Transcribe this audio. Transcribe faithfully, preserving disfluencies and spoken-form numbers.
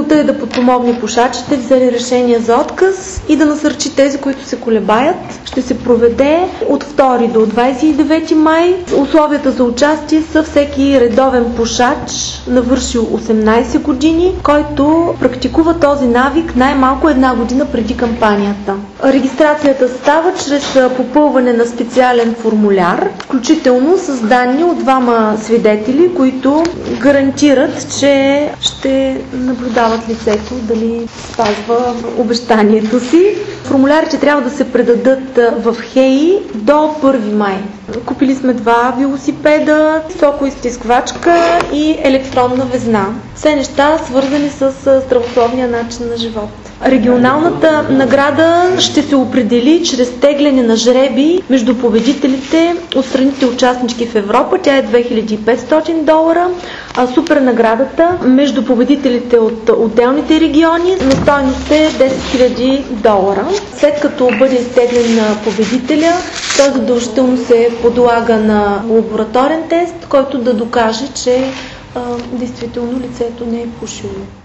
Целта е да подпомогне пушачите, взели решение за отказ и да насърчи тези, които се колебаят. Ще се проведе от втори до двадесет и девети май. Условията за участие са всеки редовен пушач, навършил осемнадесет години, който практикува този навик най-малко една година преди кампанията. Регистрацията става чрез попълване на специален формуляр, включително с данни от двама свидетели, които гарантират, че ще наблюдават лицето дали спазва обещанието си. Формулярите трябва да се предадат в ХЕИ до първи май. Купили сме два велосипеда, сокоизстисквачка и електронна везна. Все неща, свързани с здравословния начин на живот. Регионалната награда ще се определи чрез тегляне на жреби между победителите от страните участнички в Европа. Тя е две хиляди и петстотин долара, а супер наградата между победителите от отделните региони на стойност е десет хиляди долара. След като бъде изтеглен на победителя, той задължително се подлага на лабораторен тест, който да докаже, че а, действително лицето не е пушило.